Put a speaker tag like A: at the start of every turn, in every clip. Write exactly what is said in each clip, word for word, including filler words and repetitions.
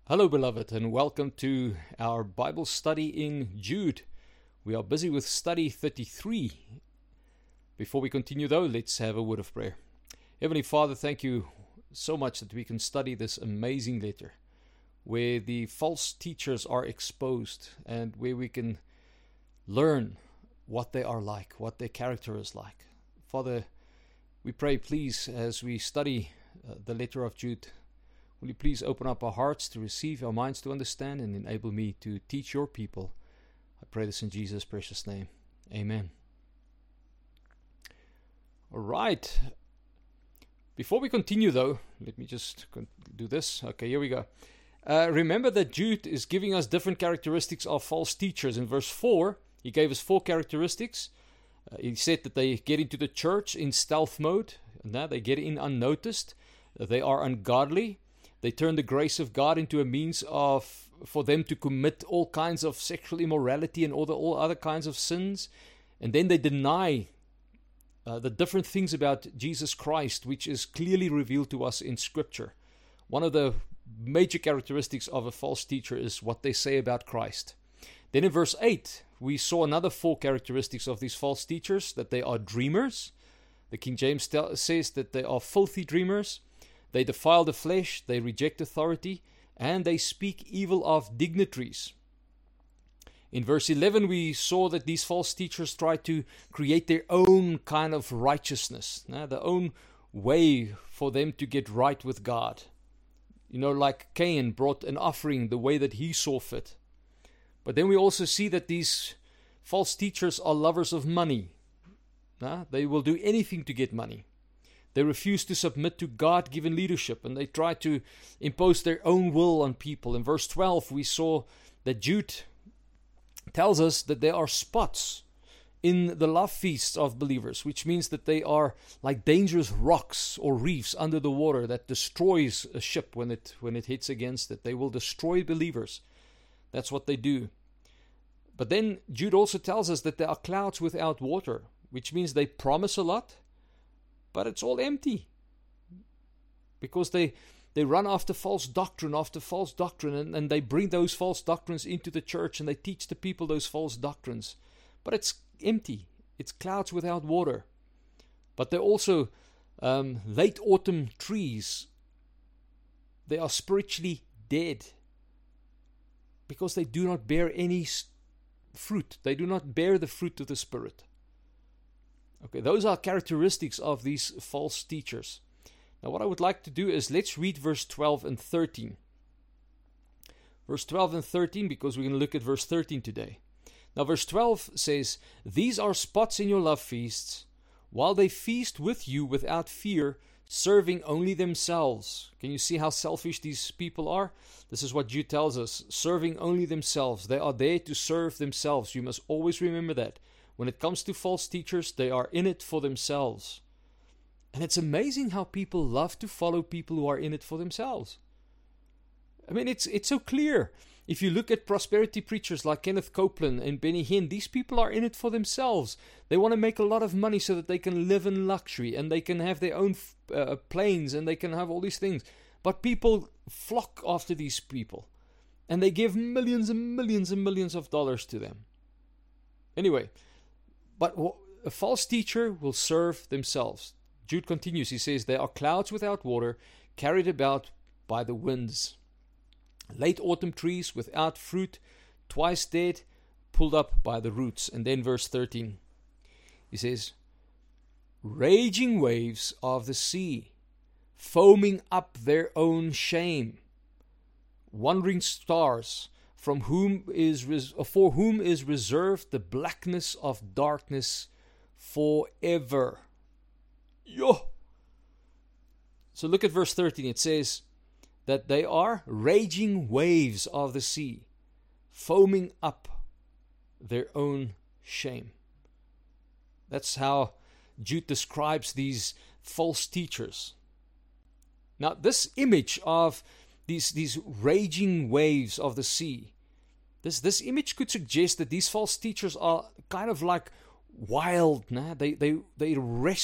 A: Hello, beloved, and welcome to our Bible study in Jude. We are busy with study thirty-three. Before we continue, though, let's have a word of prayer. Heavenly Father, thank you so much that we can study this amazing letter where the false teachers are exposed and where we can learn what they are like, what their character is like. Father, we pray, please, as we study uh, the letter of Jude, will you please open up our hearts to receive, our minds to understand, and enable me to teach your people. I pray this in Jesus' precious name. Amen. All right. Before we continue, though, let me just do this. Okay, here we go. Uh, remember that Jude is giving us different characteristics of false teachers. In verse four, he gave us four characteristics. Uh, he said that they get into the church in stealth mode. Now they get in unnoticed. Uh, they are ungodly. They turn the grace of God into a means of for them to commit all kinds of sexual immorality and all, the, all other kinds of sins. And then they deny uh, the different things about Jesus Christ, which is clearly revealed to us in Scripture. One of the major characteristics of a false teacher is what they say about Christ. Then in verse eight, we saw another four characteristics of these false teachers, that they are dreamers. The King James tell, says that they are filthy dreamers. They defile the flesh, they reject authority, and they speak evil of dignitaries. In verse eleven, we saw that these false teachers try to create their own kind of righteousness, uh, their own way for them to get right with God. You know, like Cain brought an offering the way that he saw fit. But then we also see that these false teachers are lovers of money. Uh, they will do anything to get money. They refuse to submit to God-given leadership, and they try to impose their own will on people. In verse twelve, we saw that Jude tells us that there are spots in the love feasts of believers, which means that they are like dangerous rocks or reefs under the water that destroys a ship when it when it hits against it. They will destroy believers. That's what they do. But then Jude also tells us that there are clouds without water, which means they promise a lot, but it's all empty, because they they run after false doctrine, after false doctrine, and, and they bring those false doctrines into the church, and they teach the people those false doctrines. But it's empty. It's clouds without water. But they're also um, late autumn trees. They are spiritually dead, because they do not bear any fruit. They do not bear the fruit of the Spirit. Okay, those are characteristics of these false teachers. Now, what I would like to do is let's read verse twelve and thirteen. Verse twelve and thirteen, because we're going to look at verse thirteen today. Now, verse twelve says, "These are spots in your love feasts, while they feast with you without fear, serving only themselves." Can you see how selfish these people are? This is what Jude tells us, serving only themselves. They are there to serve themselves. You must always remember that. When it comes to false teachers, they are in it for themselves. And it's amazing how people love to follow people who are in it for themselves. I mean, it's it's so clear. If you look at prosperity preachers like Kenneth Copeland and Benny Hinn, these people are in it for themselves. They want to make a lot of money so that they can live in luxury and they can have their own uh, planes and they can have all these things. But people flock after these people, and they give millions and millions and millions of dollars to them. Anyway, but a false teacher will serve themselves. Jude continues, he says, "They are clouds without water, carried about by the winds. Late autumn trees without fruit, twice dead, pulled up by the roots." And then verse thirteen, he says, "Raging waves of the sea, foaming up their own shame. Wandering stars, from whom is res- for whom is reserved the blackness of darkness forever." Yo! So look at verse thirteen. It says that they are raging waves of the sea, foaming up their own shame. That's how Jude describes these false teachers. Now, this image of these, these raging waves of the sea, this, this image could suggest that these false teachers are kind of like wild, nah? they, they, they're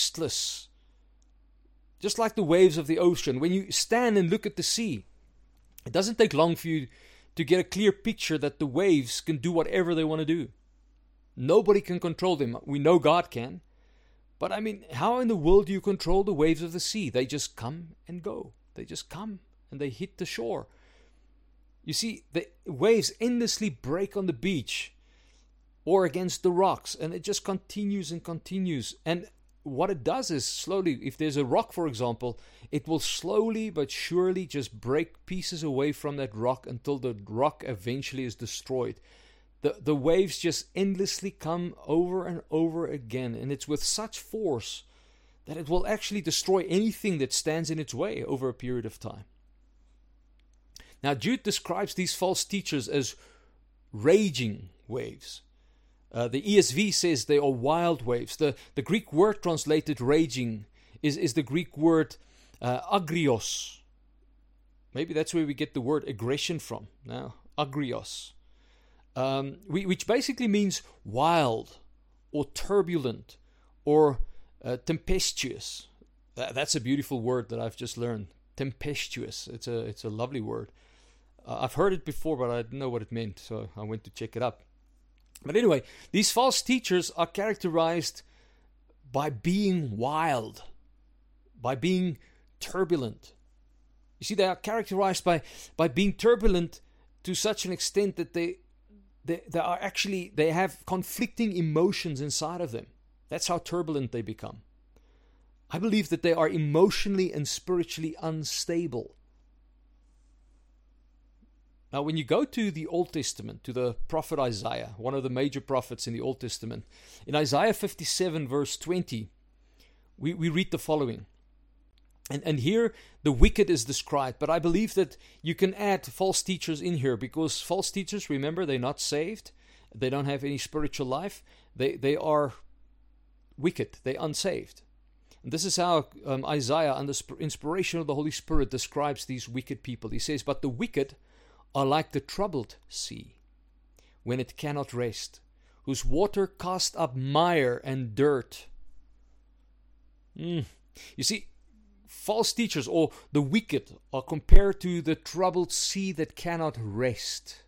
A: restless. Just like the waves of the ocean. When you stand and look at the sea, It doesn't take long for you to get a clear picture that the waves can do whatever they want to do. Nobody can control them. We know God can. But I mean, how in the world do you control the waves of the sea? They just come and go. They just come and they hit the shore. You see, the waves endlessly break on the beach or against the rocks, and it just continues and continues. And what it does is slowly, if there's a rock, for example, it will slowly but surely just break pieces away from that rock until the rock eventually is destroyed. The, the waves just endlessly come over and over again, and it's with such force that it will actually destroy anything that stands in its way over a period of time. Now, Jude describes these false teachers as raging waves. Uh, the E S V says they are wild waves. The, the Greek word translated raging is, is the Greek word uh, agrios. Maybe that's where we get the word aggression from. Now, agrios. Um, we, which basically means wild or turbulent or uh, tempestuous. That, that's a beautiful word that I've just learned. Tempestuous. It's a, it's a lovely word. Uh, I've heard it before, but I didn't know what it meant, so I went to check it up. But anyway, these false teachers are characterized by being wild, by being turbulent. You see, they are characterized by, by being turbulent to such an extent that they, they they are actually, they have conflicting emotions inside of them. That's how turbulent they become. I believe that they are emotionally and spiritually unstable. Now, when you go to the Old Testament, to the prophet Isaiah, one of the major prophets in the Old Testament, in Isaiah fifty-seven, verse twenty, we, we read the following. And, and here, the wicked is described, but I believe that you can add false teachers in here, because false teachers, remember, they're not saved, they don't have any spiritual life, they, they are wicked, they're unsaved. And this is how um, Isaiah, under inspiration of the Holy Spirit, describes these wicked people. He says, "But the wicked are like the troubled sea, when it cannot rest, whose water cast up mire and dirt." Mm. You see, false teachers or the wicked are compared to the troubled sea that cannot rest.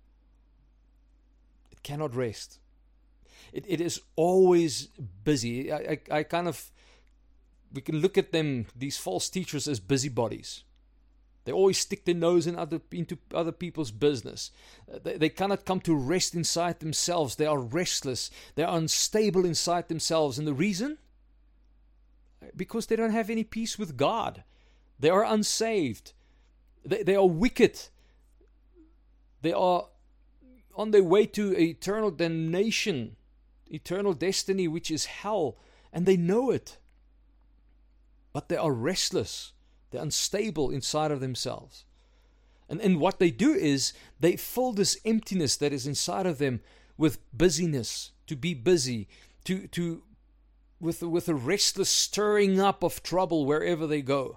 A: It cannot rest. It, it is always busy. I, I, I kind of, we can look at them, these false teachers, as busybodies. They always stick their nose in other, into other people's business. Uh, they, they cannot come to rest inside themselves. They are restless. They are unstable inside themselves. And the reason? Because they don't have any peace with God. They are unsaved. They, they are wicked. They are on their way to eternal damnation, eternal destiny, which is hell. And they know it. But they are restless. They're unstable inside of themselves. And, and what they do is they fill this emptiness that is inside of them with busyness, to be busy, to to with, with a restless stirring up of trouble wherever they go.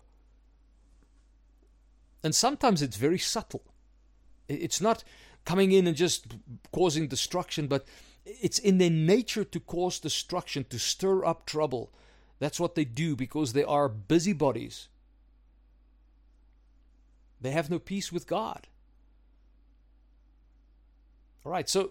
A: And sometimes it's very subtle. It's not coming in and just causing destruction, but it's in their nature to cause destruction, to stir up trouble. That's what they do, because they are busybodies. They have no peace with God. All right, so,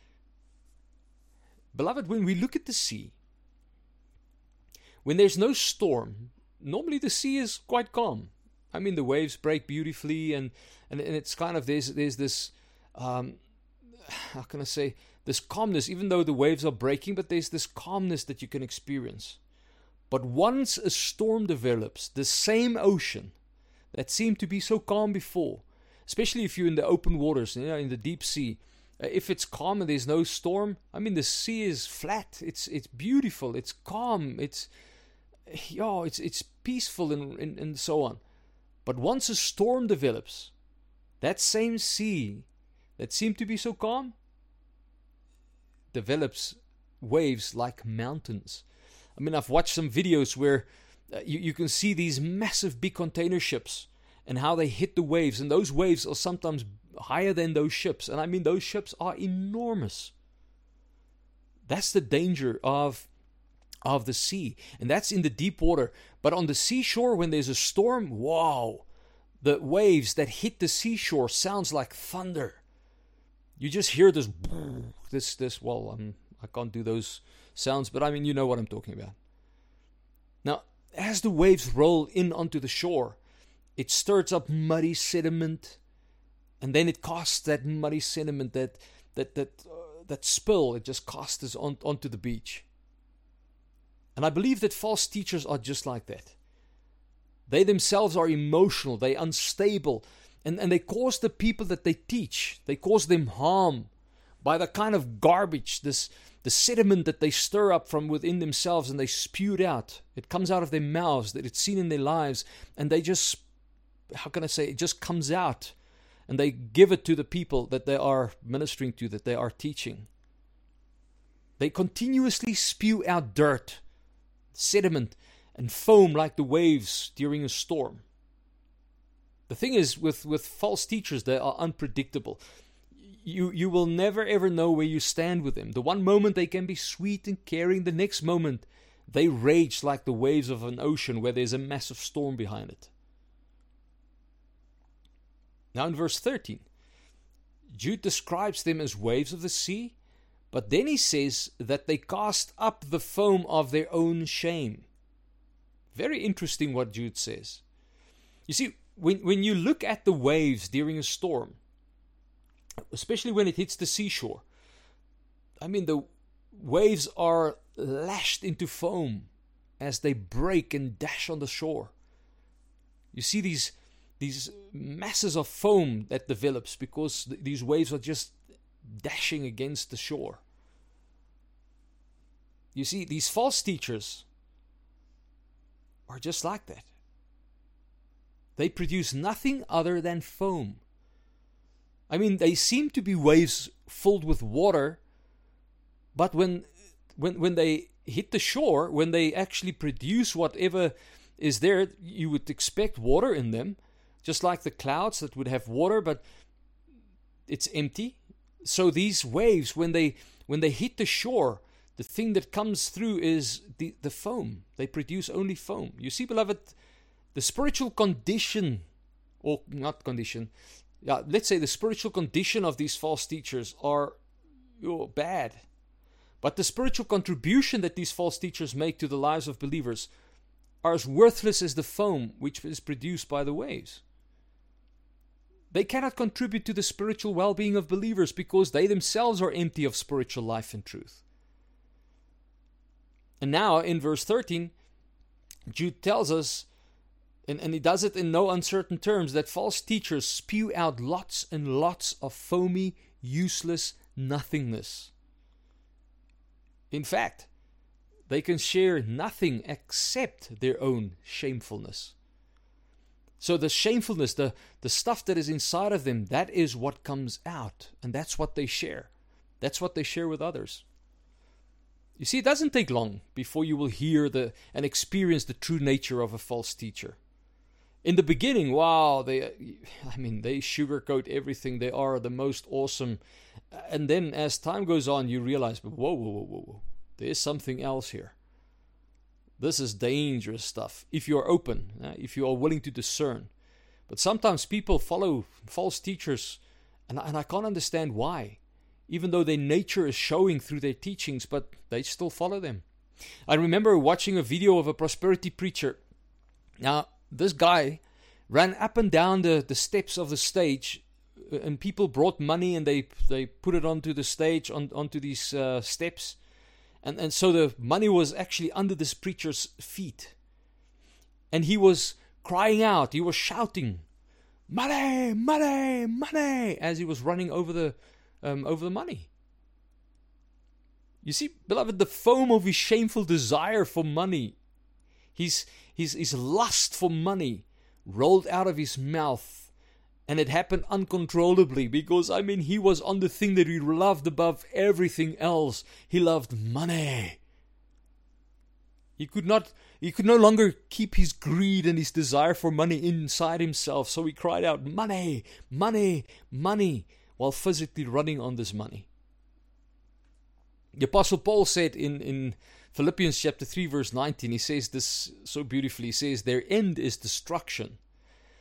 A: beloved, when we look at the sea, when there's no storm, normally the sea is quite calm. I mean, the waves break beautifully, and, and, and it's kind of, there's, there's this, um, how can I say, this calmness, even though the waves are breaking, but there's this calmness that you can experience. But once a storm develops, the same ocean that seemed to be so calm before, especially if you're in the open waters, you know, in the deep sea, uh, if it's calm and there's no storm, I mean, the sea is flat. It's it's beautiful. It's calm. It's yeah, it's it's peaceful and, and and so on. But once a storm develops, that same sea that seemed to be so calm develops waves like mountains. I mean, I've watched some videos where uh, you, you can see these massive big container ships and how they hit the waves. And those waves are sometimes higher than those ships. And I mean, those ships are enormous. That's the danger of, of the sea. And that's in the deep water. But on the seashore, when there's a storm, wow, the waves that hit the seashore sounds like thunder. You just hear this, this, this, well, um, I can't do those sounds, but I mean, you know what I'm talking about. Now, as the waves roll in onto the shore, it stirs up muddy sediment, and then it casts that muddy sediment, that that that uh, that spill, it just casts on, onto the beach. And I believe that false teachers are just like that. They themselves are emotional, they're unstable, and, and they cause the people that they teach, they cause them harm by the kind of garbage, this the sediment that they stir up from within themselves and they spew it out. It comes out of their mouths, that it's seen in their lives, and they just, how can I say, it just comes out, and they give it to the people that they are ministering to, that they are teaching. They continuously spew out dirt, sediment, and foam like the waves during a storm. The thing is, with, with false teachers, they are unpredictable. You you will never ever know where you stand with them. The one moment they can be sweet and caring, the next moment they rage like the waves of an ocean where there's a massive storm behind it. Now in verse thirteen, Jude describes them as waves of the sea, but then he says that they cast up the foam of their own shame. Very interesting what Jude says. You see, when, when you look at the waves during a storm, especially when it hits the seashore, I mean, the waves are lashed into foam as they break and dash on the shore. You see these these masses of foam that develops because th- these waves are just dashing against the shore. You see, these false teachers are just like that. They produce nothing other than foam. I mean, they seem to be waves filled with water, but when when when they hit the shore, when they actually produce whatever is there, you would expect water in them, just like the clouds that would have water, but it's empty. So these waves, when they when they hit the shore, the thing that comes through is the, the foam. They produce only foam. You see, beloved, the spiritual condition, or not condition, yeah, let's say the spiritual condition of these false teachers are oh, bad. But the spiritual contribution that these false teachers make to the lives of believers are as worthless as the foam which is produced by the waves. They cannot contribute to the spiritual well-being of believers because they themselves are empty of spiritual life and truth. And now in verse thirteen, Jude tells us, and, and he does it in no uncertain terms, that false teachers spew out lots and lots of foamy, useless nothingness. In fact, they can share nothing except their own shamefulness. So the shamefulness, the, the stuff that is inside of them, that is what comes out. And that's what they share. That's what they share with others. You see, it doesn't take long before you will hear the and experience the true nature of a false teacher. In the beginning, wow, they, I mean, they sugarcoat everything. They are the most awesome. And then as time goes on, you realize, whoa, whoa, whoa, whoa, whoa. There's something else here. This is dangerous stuff. If you are open, uh, if you are willing to discern. But sometimes people follow false teachers, and, and I can't understand why. Even though their nature is showing through their teachings, but they still follow them. I remember watching a video of a prosperity preacher. Now, this guy ran up and down the, the steps of the stage, and people brought money and they they put it onto the stage, on, onto these uh, steps. And, and so the money was actually under this preacher's feet. And he was crying out, he was shouting, money, money, money, as he was running over the um, over the money. You see, beloved, the foam of his shameful desire for money, his, his, his lust for money rolled out of his mouth. And it happened uncontrollably because, I mean, he was on the thing that he loved above everything else. He loved money. He could not, he could no longer keep his greed and his desire for money inside himself. So he cried out, money, money, money, while physically running on this money. The Apostle Paul said in, in Philippians chapter three, verse nineteen, he says this so beautifully. He says, their end is destruction,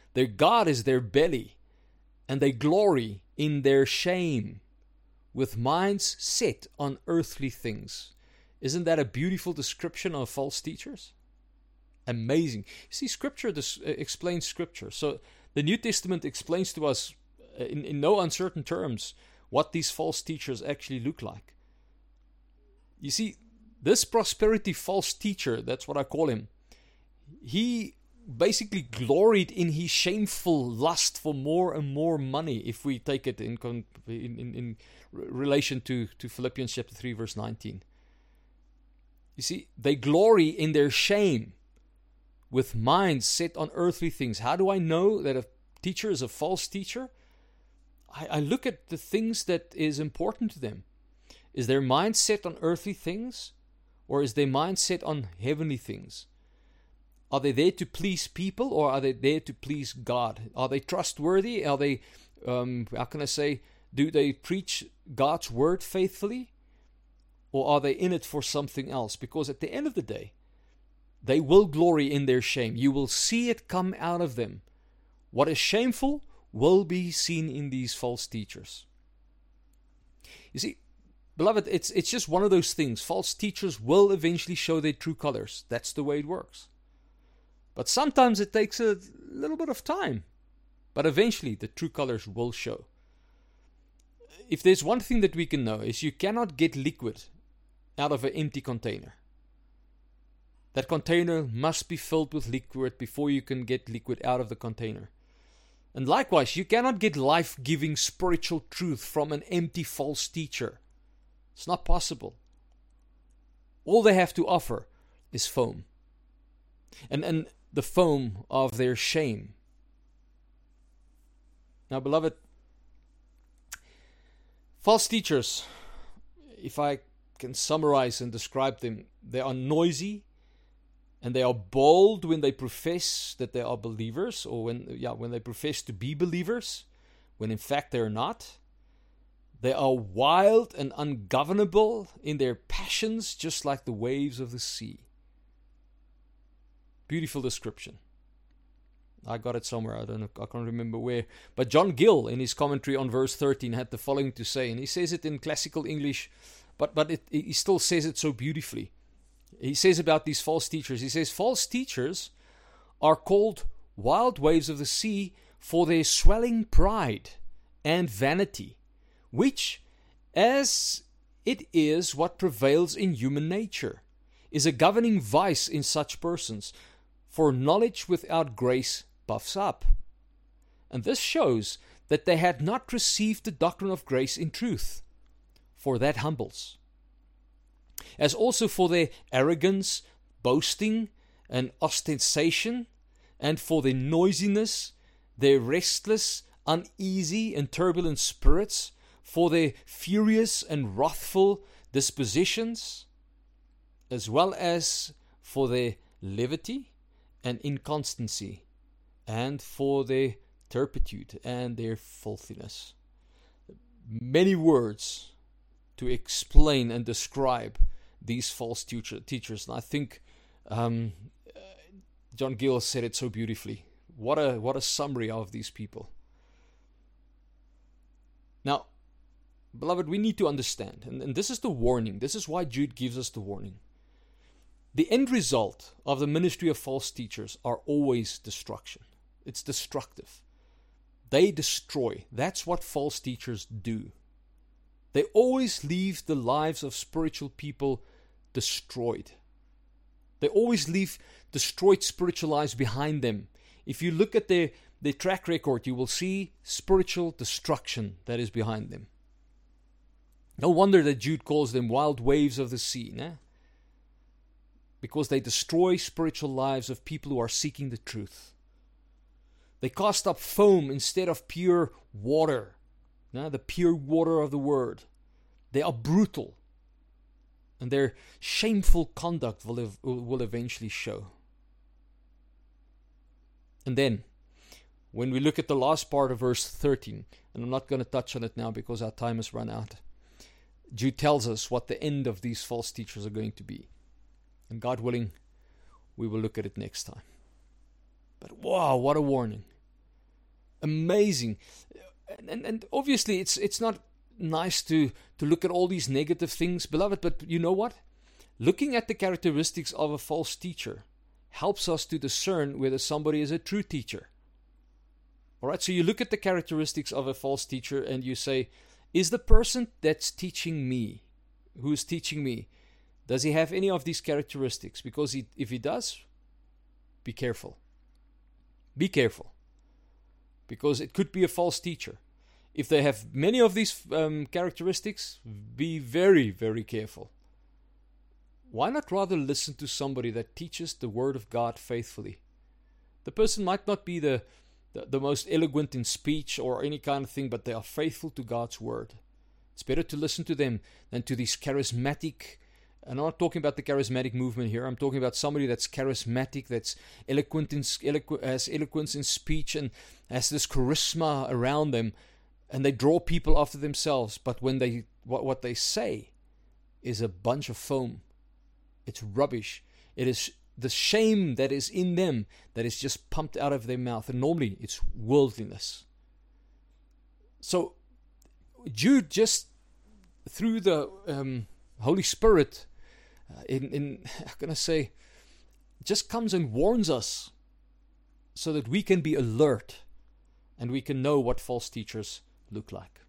A: Their God is their belly, and they glory in their shame, with minds set on earthly things. Isn't that a beautiful description of false teachers? Amazing. See, Scripture dis- explains Scripture. So the New Testament explains to us in, in no uncertain terms what these false teachers actually look like. You see, this prosperity false teacher, that's what I call him, he basically gloried in his shameful lust for more and more money, if we take it in in, in, in relation to, to Philippians chapter three, verse nineteen. You see, they glory in their shame, with minds set on earthly things. How do I know that a teacher is a false teacher? I, I look at the things that is important to them. Is their mind set on earthly things, or is their mind set on heavenly things? Are they there to please people, or are they there to please God? Are they trustworthy? Are they, um, how can I say, do they preach God's word faithfully? Or are they in it for something else? Because at the end of the day, they will glory in their shame. You will see it come out of them. What is shameful will be seen in these false teachers. You see, beloved, it's it's just one of those things. False teachers will eventually show their true colors. That's the way it works. But sometimes it takes a little bit of time. But eventually the true colors will show. If there's one thing that we can know, is you cannot get liquid out of an empty container. That container must be filled with liquid before you can get liquid out of the container. And likewise, you cannot get life-giving spiritual truth from an empty false teacher. It's not possible. All they have to offer is foam. And, and the foam of their shame. Now, beloved, false teachers, if I can summarize and describe them, they are noisy and they are bold when they profess that they are believers, or when yeah when they profess to be believers, when in fact they are not. They are wild and ungovernable in their passions, just like the waves of the sea. Beautiful description. I got it somewhere, I don't know, I can't remember where. But John Gill, in his commentary on verse thirteen, had the following to say, and he says it in classical English, but, but it, he still says it so beautifully. He says about these false teachers, he says, false teachers are called wild waves of the sea for their swelling pride and vanity, which, as it is what prevails in human nature, is a governing vice in such persons, for knowledge without grace puffs up. And this shows that they had not received the doctrine of grace in truth, for that humbles. As also for their arrogance, boasting, and ostentation, and for their noisiness, their restless, uneasy, and turbulent spirits, for their furious and wrathful dispositions, as well as for their levity and inconstancy, and for their turpitude and their filthiness. Many words to explain and describe these false teacher, teachers. And I think um, John Gill said it so beautifully. What a what a summary of these people. Now, beloved, we need to understand, and, and this is the warning. This is why Jude gives us the warning. The end result of the ministry of false teachers are always destruction. It's destructive. They destroy. That's what false teachers do. They always leave the lives of spiritual people destroyed. They always leave destroyed spiritual lives behind them. If you look at their, their track record, you will see spiritual destruction that is behind them. No wonder that Jude calls them wild waves of the sea, né? Because they destroy spiritual lives of people who are seeking the truth. They cast up foam instead of pure water. Now, the pure water of the word. They are brutal. And their shameful conduct will, ev- will eventually show. And then, when we look at the last part of verse thirteen, and I'm not going to touch on it now because our time has run out, Jude tells us what the end of these false teachers are going to be. And God willing, we will look at it next time. But wow, what a warning. Amazing. And, and, and obviously it's it's not nice to, to look at all these negative things, beloved, but you know what? Looking at the characteristics of a false teacher helps us to discern whether somebody is a true teacher. All right, so you look at the characteristics of a false teacher and you say, is the person that's teaching me, who is teaching me, does he have any of these characteristics? Because he, if he does, be careful. Be careful. Because it could be a false teacher. If they have many of these um, characteristics, be very, very careful. Why not rather listen to somebody that teaches the Word of God faithfully? The person might not be the, the, the most eloquent in speech or any kind of thing, but they are faithful to God's Word. It's better to listen to them than to these charismatic, and I'm not talking about the charismatic movement here, I'm talking about somebody that's charismatic, that's eloquent in, eloqu- has eloquence in speech and has this charisma around them, and they draw people after themselves, but when they what, what they say is a bunch of foam. It's rubbish. It is the shame that is in them that is just pumped out of their mouth. And normally it's worldliness. So Jude just, through the um, Holy Spirit, uh, in, in, I'm going to say, just comes and warns us so that we can be alert and we can know what false teachers look like.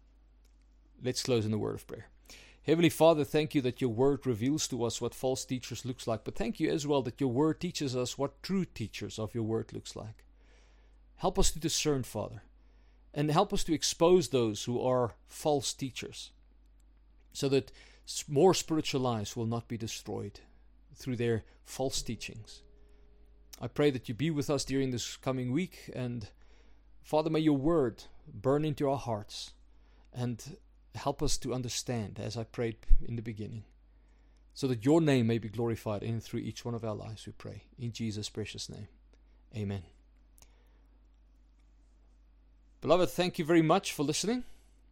A: Let's close in the word of prayer. Heavenly Father, thank you that your word reveals to us what false teachers looks like, but thank you as well that your word teaches us what true teachers of your word looks like. Help us to discern, Father, and help us to expose those who are false teachers, so that more spiritual lives will not be destroyed through their false teachings. I pray that you be with us during this coming week, and Father, may your word burn into our hearts and help us to understand, as I prayed in the beginning, so that your name may be glorified in and through each one of our lives, we pray. In Jesus' precious name. Amen. Beloved, thank you very much for listening.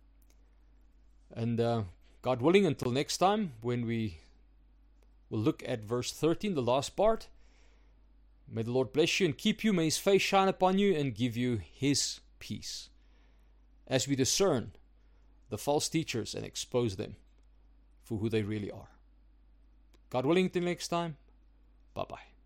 A: And uh, God willing, until next time, when we will look at verse thirteen, the last part, may the Lord bless you and keep you. May his face shine upon you and give you his peace, as we discern the false teachers and expose them for who they really are. God willing, until next time, bye-bye.